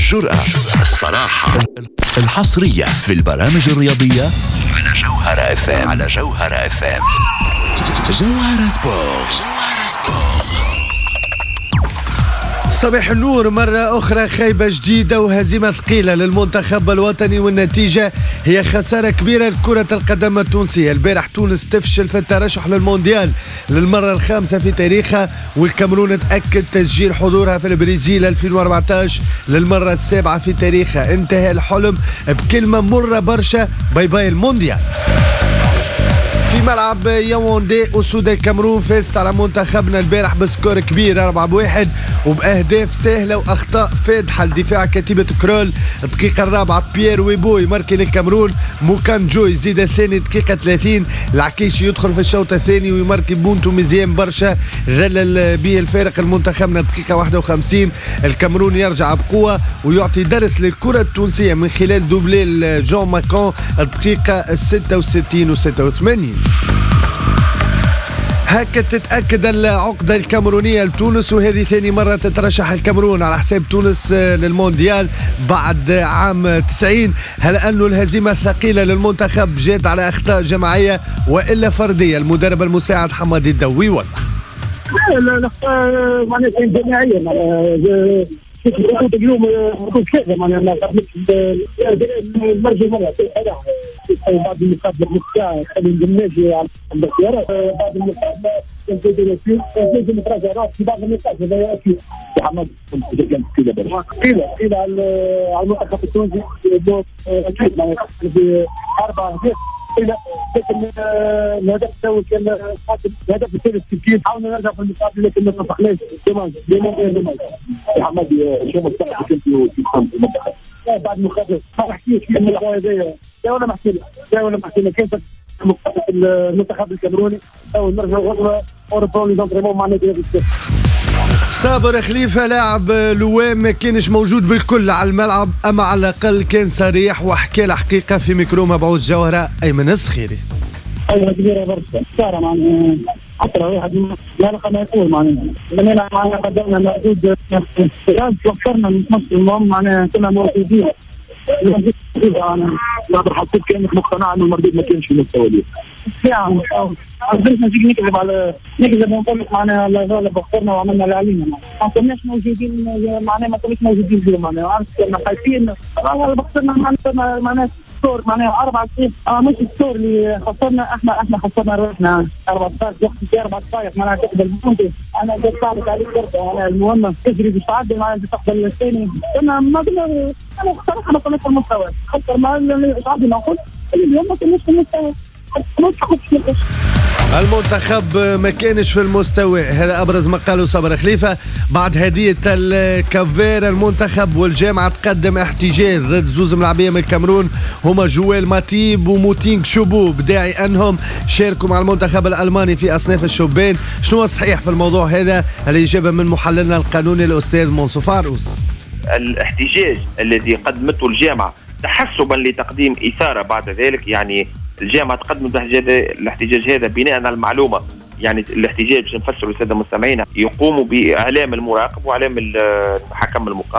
الجرأة، الصراحة، الحصرية في البرامج الرياضية على جوهرة FM. جوهرة سبورت. صباح النور مرة أخرى. خيبة جديدة وهزيمة ثقيلة للمنتخب الوطني، والنتيجة هي خسارة كبيرة لكرة القدم التونسية. البارح تونس تفشل في الترشح للمونديال للمرة الخامسة في تاريخها، والكاميرون تأكد تسجيل حضورها في البرازيل 2014 للمرة السابعة في تاريخها. انتهى الحلم بكلمة مرة برشا، باي باي المونديال. في ملعب ياوندي أسود الكاميرون فازت على منتخبنا البارح بسكور كبير 4-1 وبأهداف سهلة وأخطاء فادحة لدفاع كتيبة كرول. الدقيقة الرابعة بيير ويبو يماركي للكاميرون، موكان جو يزيد الثاني دقيقة 30، العكيشي يدخل في الشوط الثاني ويماركي بونتو مزيان برشا غلل به الفارق المنتخبنا. دقيقة 51 الكاميرون يرجع بقوة ويعطي درس للكرة التونسية من خلال دوبلي جون ماكون الدقيقة 66 و 86. هكا تتأكد العقدة الكاميرونية لتونس، وهذه ثاني مرة تترشح الكاميرون على حساب تونس للمونديال بعد عام 90. هل أنه الهزيمة الثقيلة للمنتخب جات على أخطاء جماعية وإلا فردية؟ المدرب المساعد حمادي الدوي وضح. لا معناها جماعية، معناها اليوم كذا معناها المرجع مرة بعد المقابلة بالساعة خلينا نجي على الاختيارات. بعد المقابلة لازم تراجعات في بعض النقاط. هذا أكيد محمد كان كذا قيل على المنتخب التونسي أكيد معناها بأربع أهداف. لكن الهدف الأول كان الهدف الثالث كيف حاولنا نرجع في المقابلة لكن ما توفقناش. ديماج محمد شو مستحق كنت في المنتخب بعد المقابلة ما نحكيش في الموضوع هذايا. ولا محكي لك كيف المنتخب الكاميروني أو نرجع غدوة أوروبا لدونتريمون مع نادي صابر خليفة لاعب لوام ما كانش موجود بالكل على الملعب، أما على الأقل كان صريح وحكى الحقيقة في ميكرو مبعوث جوهرة أيمن الصخيري. أيوة كبيرة برشا خسارة معناها حتى لو واحد لا رقم ما يقول معناها لأننا معناها قدرنا مردود وفرنا نص المهم معناها كنا موجودين. أنا بعد حسيت كأنك مقتنع إنه المردود ما كانش في المستوى اليوم. يعني قدرنا نجي نكذب ونطلق معناها لا بخسرنا وعملنا اللي علينا. ما كناش موجودين معناها ما كناش موجودين اليوم معناها عارف كنا خايفين بخسرنا معناها السور معناها 4 سنين مش السور اللي خسرنا احنا خسرنا روحنا 14 وقت في 4 دقائق معناها تقبل البونتي. انا قلت صعبت عليك برضه انا المهم تجري باش تعدل معناها تقبل الثاني. كنا ما قلنا انا بصراحه ما كناش في المستوى خسر ما عادي ناخذ اليوم ما كناش في المستوى. المنتخب ما كانش في المستوى، هذا أبرز ما قاله صابر خليفة بعد هدية الكافير. المنتخب والجامعة تقدم احتجاج ضد زوز ملاعبية من الكاميرون هما جوال ماتيب وموتينغ شوبو بداعي أنهم شاركوا مع المنتخب الألماني في أصناف الشبان. شنو الصحيح في الموضوع هذا؟ الإجابة من محللنا القانوني الأستاذ منصف عروس. الاحتجاج الذي قدمته الجامعة تحسبا لتقديم إثارة بعد ذلك، يعني الجامعة تقدم الاحتجاج هذا بناء على المعلومة، يعني الاحتجاج باش نفسروا للسادة المستمعين يقوم بإعلام المراقب وإعلام الحكم المقام